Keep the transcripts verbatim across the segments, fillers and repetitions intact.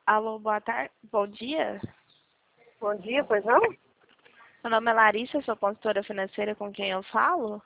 Alô, boa tarde. Bom dia. Bom dia, pois não? Meu nome é Larissa, sou consultora financeira com quem eu falo.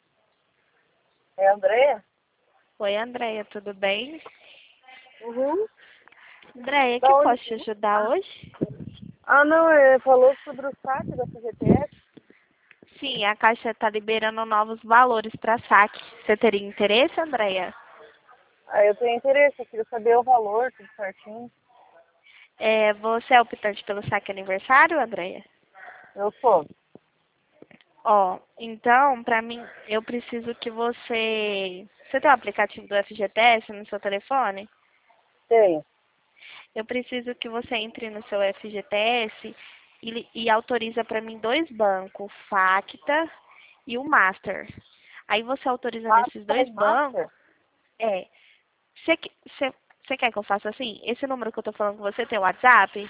É a Andréia? Oi, Andréia, tudo bem? Uhum. Andréia, Da que onde? posso te ajudar hoje? Ah, não, é, falou sobre o saque da C G T S. Sim, a Caixa está liberando novos valores para saque. Você teria interesse, Andréia? Aí eu tenho interesse, eu queria saber o valor, tudo certinho. É, você é optante pelo saque aniversário, Andréia? Eu sou. Ó, então, para mim, eu preciso que você... Você tem o aplicativo do F G T S no seu telefone? Tenho. Eu preciso que você entre no seu F G T S e, e autoriza para mim dois bancos, o Facta e o Master. Aí você autoriza nesses Master, dois Master? bancos. É. Você que- você- você quer que eu faça assim? Esse número que eu tô falando com você tem WhatsApp?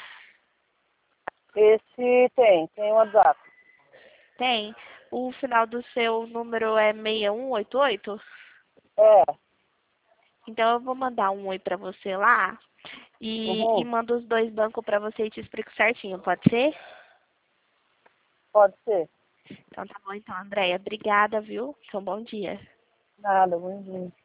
Esse tem, tem o WhatsApp. Tem. O final do seu número é seis um oito oito? É. Então eu vou mandar um oi pra você lá e, e Uhum. mando os dois bancos pra você e te explico certinho, pode ser? Pode ser. Então tá bom então, Andréia. Obrigada, viu? Então bom dia. Nada, bom dia.